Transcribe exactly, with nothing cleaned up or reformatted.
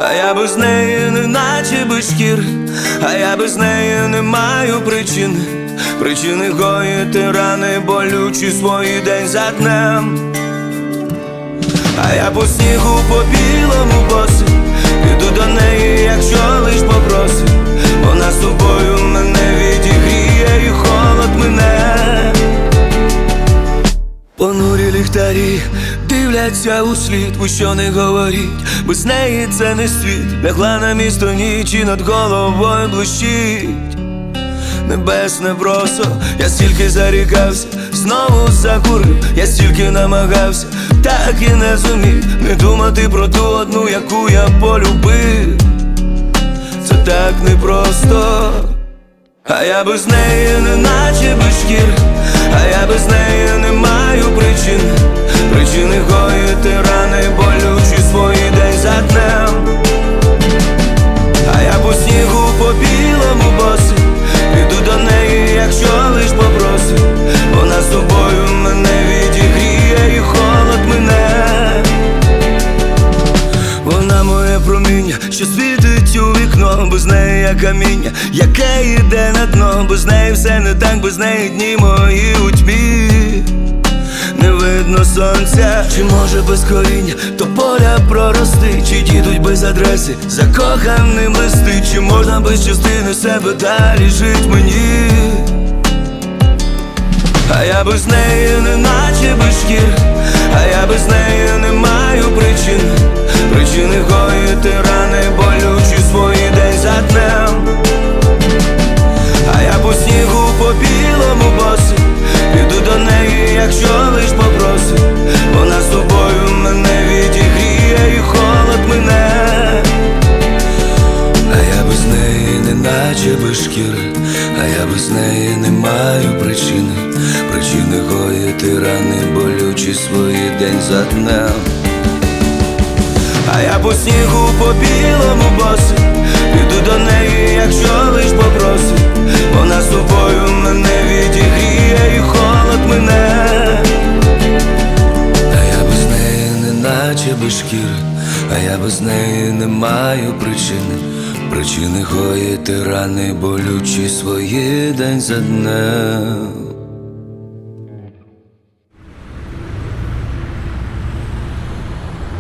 А я без неї не наче без шкір, а я без неї не маю причин. Причини гоїти рани болючі свої день за днем. А я по снігу, по білому босий, іду до неї, якщо лиш попросить. Вона з тобою мене відігріє і холод мене. Понурі ліхтарі дивляться у слід, ви що не говоріть, без неї це не світ. Лягла на місто ніч і над головою блищить небесне бросо. Я стільки зарікався, знову закурив, я стільки намагався, так і не зумів не думати про ту одну, яку я полюбив. Це так непросто. А я без неї не наче без шкір, а я без неї не маю причин. Причини гоїти рани болючі свої день за днем. А я по снігу, по білому босий, іду до неї, якщо лиш попросить. Вона з тобою мене відігріє і холод мене. Вона моє проміння, що світить у вікно. Без неї я каміння, яке йде на дно. Без неї все не так, без неї дні мої у тьмі. Не видно сонця, чи може без коріння то поля прорости, чи дідуть без адреси закоханим листи, чи можна без частини себе далі жить мені. А я без неї не наче без шкір, а я без неї не маю причин. Причини гоїти рани болючі свої день за днем. А я по снігу, по білому босий, іду до неї, якщо лиш попросить. Вона з тобою мене відігріє і холод мене. А я без неї не наче без шкіри, а я без неї не маю причини. Причини гоїти рани болючі свої день за днем. А я по снігу, по білому босий, іду до неї, якщо лиш попросить. Вона з тобою мене відігріє і холод мене. А я без неї не наче без шкіри, а я без неї не маю причини. Причини гоїти рани болючі свої день за днем.